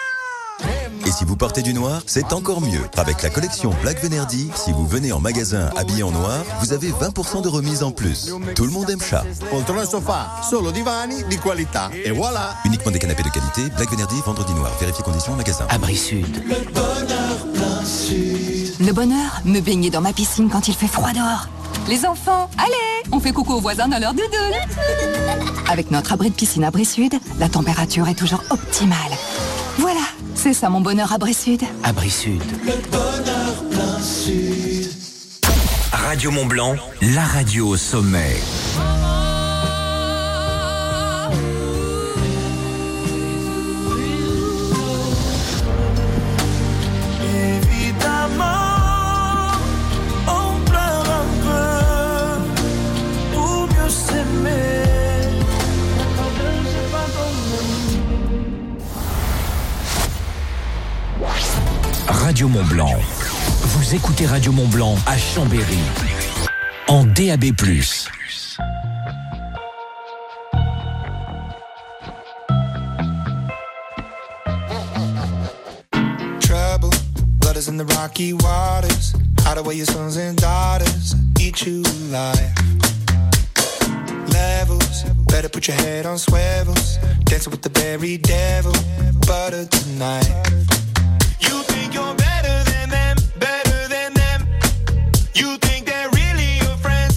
Et si vous portez du noir, c'est encore mieux. Avec la collection Black Venerdì, si vous venez en magasin habillé en noir, vous avez vingt pour cent de remise en plus. Tout le monde aime chat. Poltrone e sofà, solo divani di qualità. Et voilà. Uniquement des canapés de qualité, Black Venerdì, vendredi noir. Vérifiez conditions en magasin. Abri Sud. Le bonheur plein sud. Le bonheur, me baigner dans ma piscine quand il fait froid dehors. Les enfants, allez, on fait coucou aux voisins dans leur doudoune. Avec notre abri de piscine Abri Sud, la température est toujours optimale. Voilà, c'est ça mon bonheur Abri Sud. Abri Sud. Le bonheur plein sud. Radio Mont Blanc, la radio au sommet. Radio Mont Blanc. Vous écoutez Radio Mont Blanc à Chambéry. En D A B plus. Trouble, blood is in the rocky waters. Hide away your sons and daughters. Eat you alive. Levels, better put your head on swivels. Dancing with the very devil. Butter tonight. You think you're better than them, better than them. You think they're really your friends,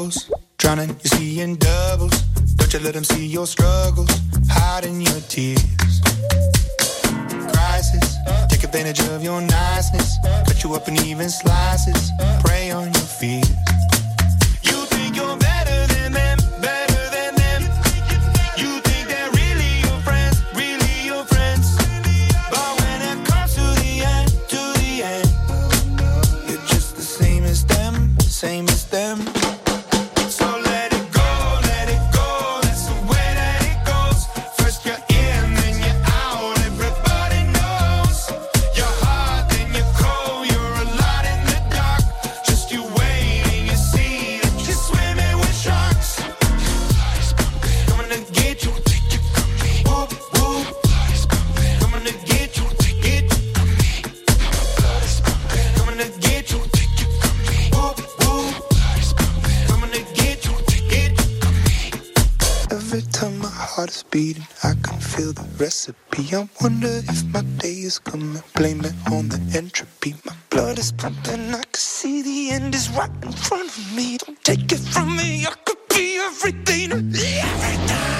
troubles, drowning your sea in doubles. Don't you let them see your struggles, hiding your tears. Crisis, take advantage of your niceness, cut you up in even slices, prey on your fears. You think you're better than them, better than them. You think they're really your friends, really your friends. But when it comes to the end, to the end, you're just the same as them, same as them. Beating, I can feel the recipe. I wonder if my day is coming. Blame it on the entropy. My blood is pumping. I can see the end is right in front of me. Don't take it from me. I could be everything to me. Everything.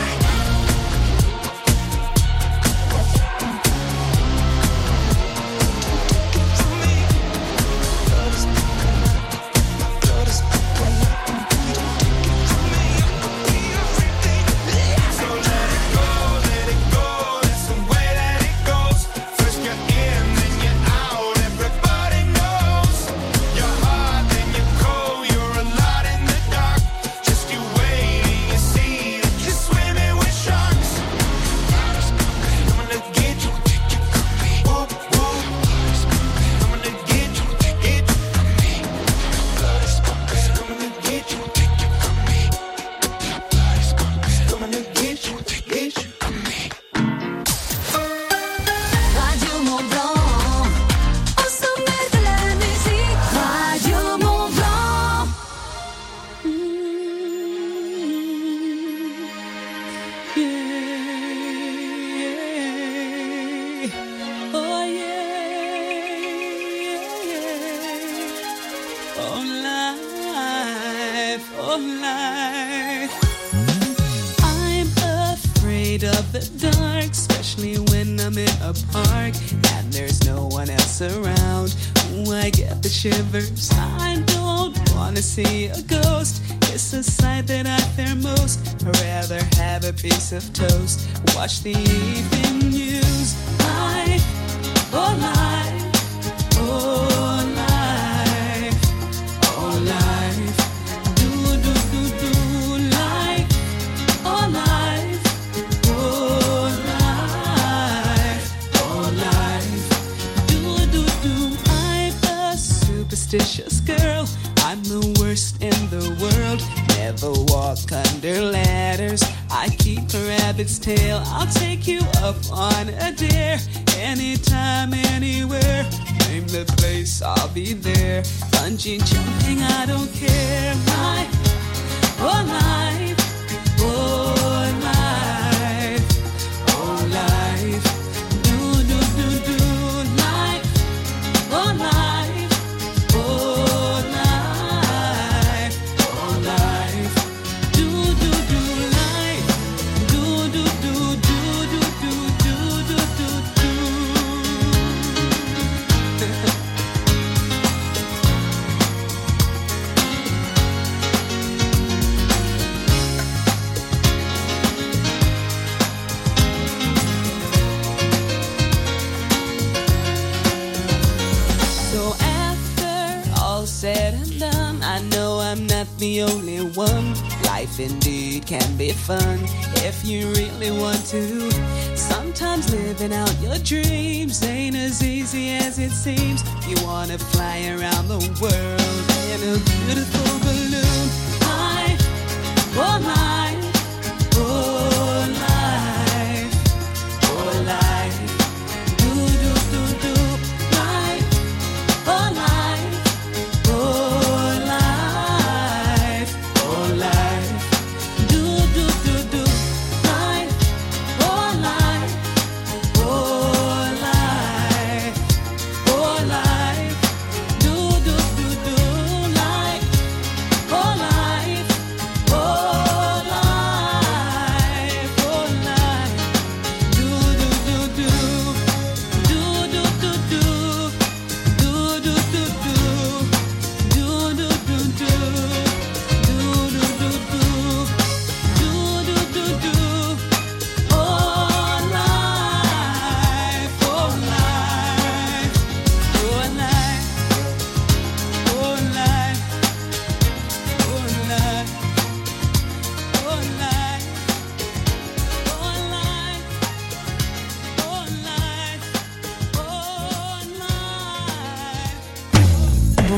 Shivers. I don't wanna see a ghost. It's a sight that I fear most. I'd rather have a piece of toast. Watch the evening news. Life, oh life, oh life, oh life. Do do do do life, oh life, oh life, oh life. Do do do. Superstitious girl, I'm the worst in the world. Never walk under ladders. I keep a rabbit's tail. I'll take you up on a dare. Anytime, anywhere. Name the place, I'll be there. Bungee jumping, I don't care. Life, oh life, oh life, oh life. Do do do do life, oh life. Said and done, I know I'm not the only one. Life indeed can be fun if you really want to. Sometimes living out your dreams ain't as easy as it seems. You wanna fly around the world in a beautiful balloon. Life, oh life, oh life, oh life. Do do do do life, oh life.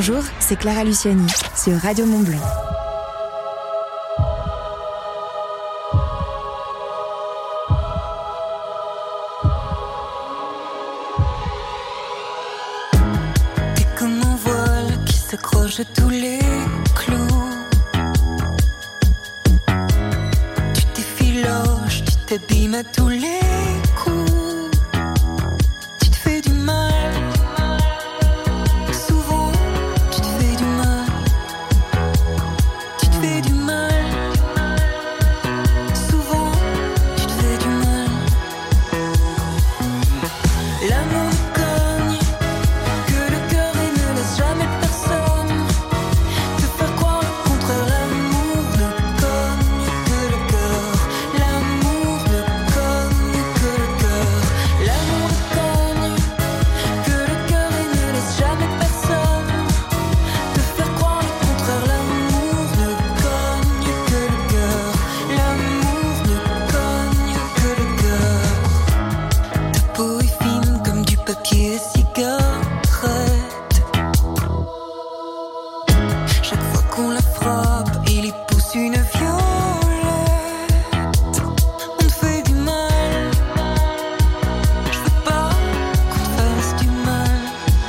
Bonjour, c'est Clara Luciani sur Radio Mont Blanc. T'es comme un voile qui s'accroche à tous les clous. Tu t'effiloches, tu t'abîmes à tous les coups. Tu te fais du mal. Souvent, tu te fais du mal. Tu te fais du mal. Souvent, tu te fais du mal. L'amour nous cogne, que le cœur il ne laisse jamais personne te faire croire le contraire. L'amour ne cogne que le cœur. L'amour ne cogne que le cœur. L'amour ne cogne que le cœur il ne laisse jamais personne te faire croire le contraire. L'amour ne cogne que le cœur. L'amour ne cogne que le cœur. Ta peau est fine comme du papier à cigarette. Chaque fois qu'on la frappe, il y pousse une violette. On te fait du mal. Je veux pas qu'on te fasse du mal.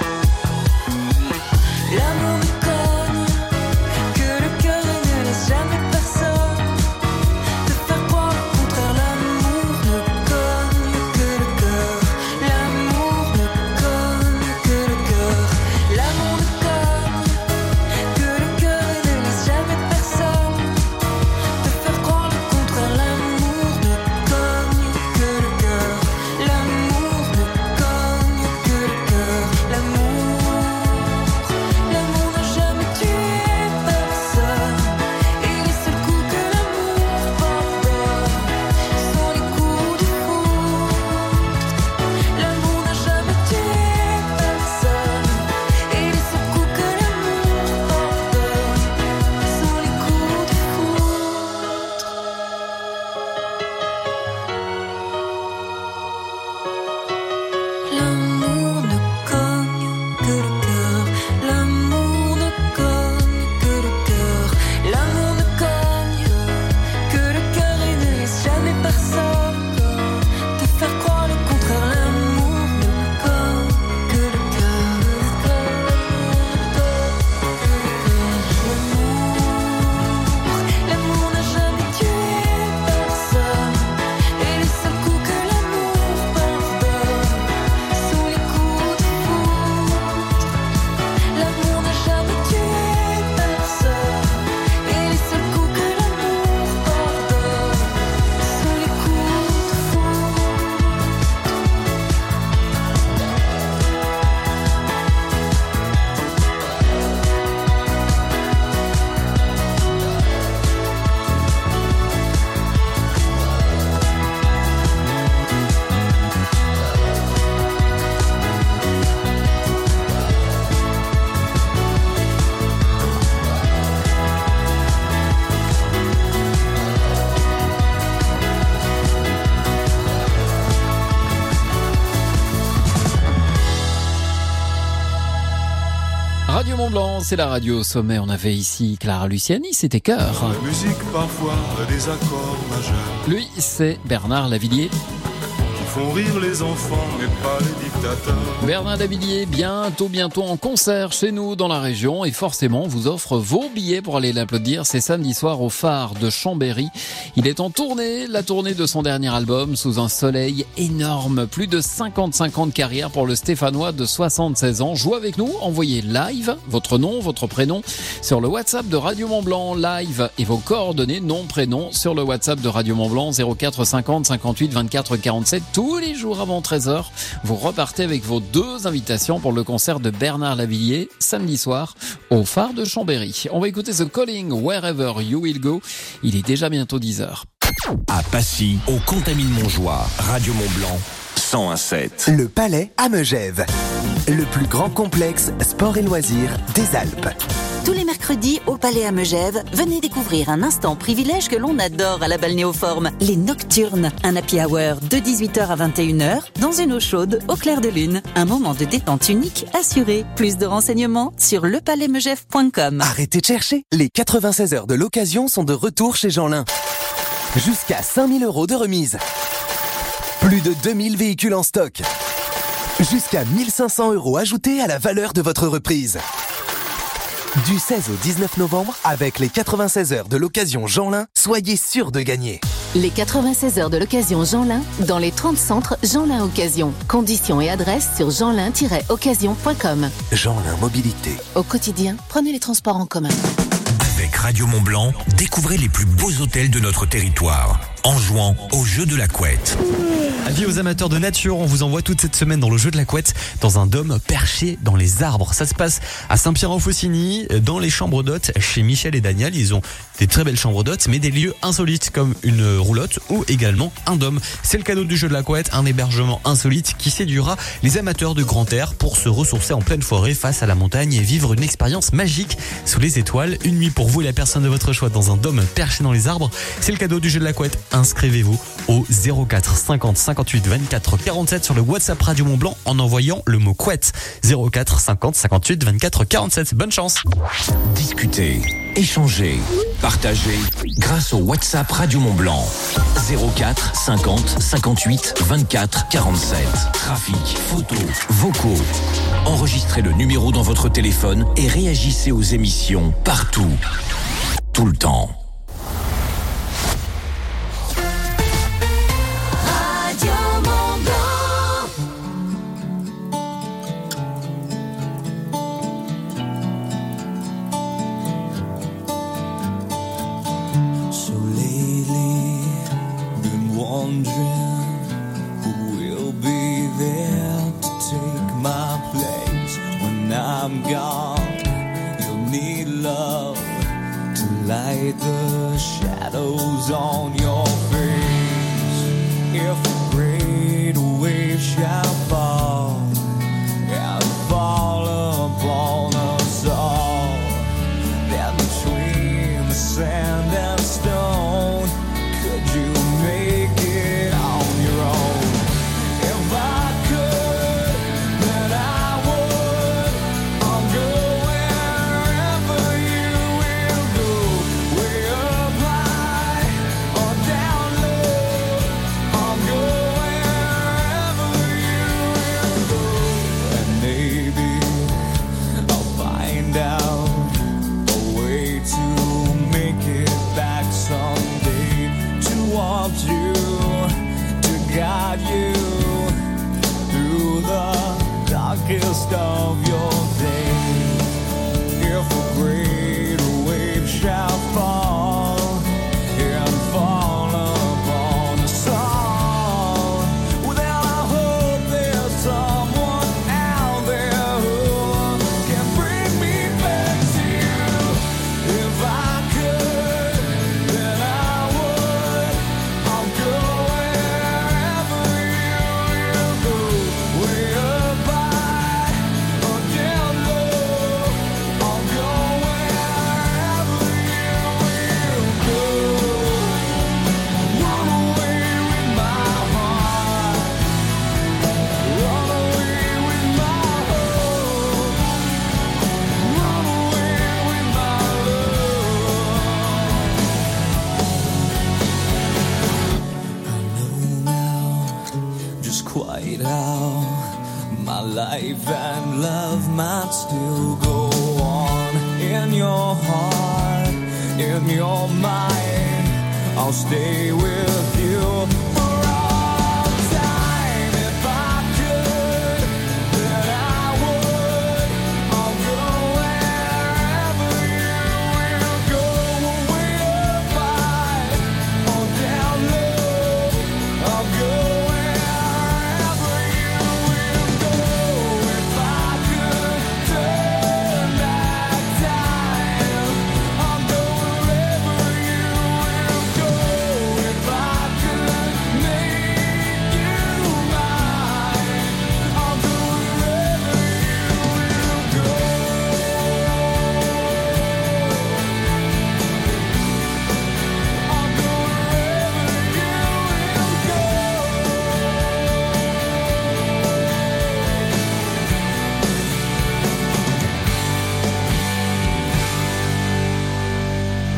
L'amour ne cogne que le cœur et ne laisse jamais personne te faire croire le contraire. L'amour ne cogne que le cœur. L'amour ne cogne que le cœur. L'amour ne cogne que le cœur et ne laisse jamais personne te faire croire le contraire. L'amour ne cogne que le cœur. L'amour ne cogne que le cœur. L'amour, l'amour n'a jamais tué personne. Et les seuls coups que l'amour pardonne sont les coups de foudre. L'amour n'a jamais tué personne. Et les seuls coups que l'amour pardonne sont les coups de foudre. L'amour ne cogne que le cœur. L'amour ne cogne que le cœur. L'amour ne cogne que le cœur et ne laisse jamais personne te faire croire le contraire. L'amour ne cogne que le cœur. L'amour, l'amour n'a jamais tué personne. Et les seuls coups que l'amour pardonne sont les coups de foudre. L'amour n'a jamais tué personne. Et les seuls coups que l'amour pardonne sont les coups de foudre. Radio Mont Blanc, c'est la radio au sommet. On avait ici Clara Luciani, c'était Cœur. La musique parfois a des accords majeurs. Lui, c'est Bernard Lavilliers. Qui font rire les enfants, mais pas les dictateurs. Bernard Lavilliers, bientôt, bientôt en concert chez nous dans la région. Et forcément, on vous offre vos billets pour aller l'applaudir. C'est samedi soir au Phare de Chambéry. Il est en tournée, la tournée de son dernier album, Sous un soleil énorme. Plus de cinquante-cinq ans de carrière pour le Stéphanois de soixante-seize ans. Jouez avec nous, envoyez live, votre nom, votre prénom, sur le WhatsApp de Radio Mont Blanc, live, et vos coordonnées, nom, prénom, sur le WhatsApp de Radio Mont Blanc, zéro quatre cinquante cinquante-huit vingt-quatre quarante-sept. Tous les jours avant treize heures, vous repartez avec vos deux invitations pour le concert de Bernard Lavilliers, samedi soir, au Phare de Chambéry. On va écouter The Calling, Wherever You Will Go. Il est déjà bientôt dix heures. À Passy, au Contamine-Montjoie, Radio Mont-Blanc, cent un virgule sept. Le Palais à Megève, le plus grand complexe sport et loisirs des Alpes. Tous les mercredis, au Palais à Megève, venez découvrir un instant privilège que l'on adore à la Balnéoforme, les Nocturnes. Un happy hour de dix-huit heures à vingt et une heures, dans une eau chaude au clair de lune. Un moment de détente unique assuré. Plus de renseignements sur le palais megève point com. Arrêtez de chercher, les quatre-vingt-seize heures de l'occasion sont de retour chez Jeanlin. Jusqu'à cinq mille euros de remise. Plus de deux mille véhicules en stock. Jusqu'à mille cinq cents euros ajoutés à la valeur de votre reprise. Du seize au dix-neuf novembre, avec les quatre-vingt-seize heures de l'occasion Jeanlin, soyez sûr de gagner. Les quatre-vingt-seize heures de l'occasion Jeanlin, dans les trente centres Jeanlin Occasion. Conditions et adresses sur jeanlin tiret occasion point com. Jeanlin Mobilité. Au quotidien, prenez les transports en commun. Avec Radio Mont-Blanc, découvrez les plus beaux hôtels de notre territoire en jouant au jeu de la couette. Avis aux amateurs de nature, on vous envoie toute cette semaine dans le jeu de la couette, dans un dôme perché dans les arbres. Ça se passe à Saint-Pierre-en-Faucigny, dans les chambres d'hôtes chez Michel et Daniel. Ils ont des très belles chambres d'hôtes, mais des lieux insolites comme une roulotte ou également un dôme. C'est le cadeau du jeu de la couette, un hébergement insolite qui séduira les amateurs de grand air pour se ressourcer en pleine forêt face à la montagne et vivre une expérience magique sous les étoiles. Une nuit pour vous et la personne de votre choix dans un dôme perché dans les arbres. C'est le cadeau du jeu de la couette. Inscrivez-vous au zéro quatre cinquante cinquante-huit vingt-quatre quarante-sept sur le WhatsApp Radio Mont-Blanc en envoyant le mot couette. zéro quatre cinquante cinquante-huit vingt-quatre quarante-sept. Bonne chance. Discutez, échangez, partagez grâce au WhatsApp Radio Mont-Blanc. zéro quatre cinquante cinquante-huit vingt-quatre quarante-sept. Trafic, photos, vocaux. Enregistrez le numéro dans votre téléphone et réagissez aux émissions partout, tout le temps. I'm gone, you'll need love to light the shadows on your face. If a great wave shall fall and fall upon us all, then between the sand and stone, could you make it on your own? If I could, then I would. Guide you through the darkest of your days. If a great wave shall fall and fall upon us all, well, then I hope there's someone out there who can bring me back to you. If I could, then I would. I'll go. Quite how my life and love might still go on. In your heart, in your mind, I'll stay with you.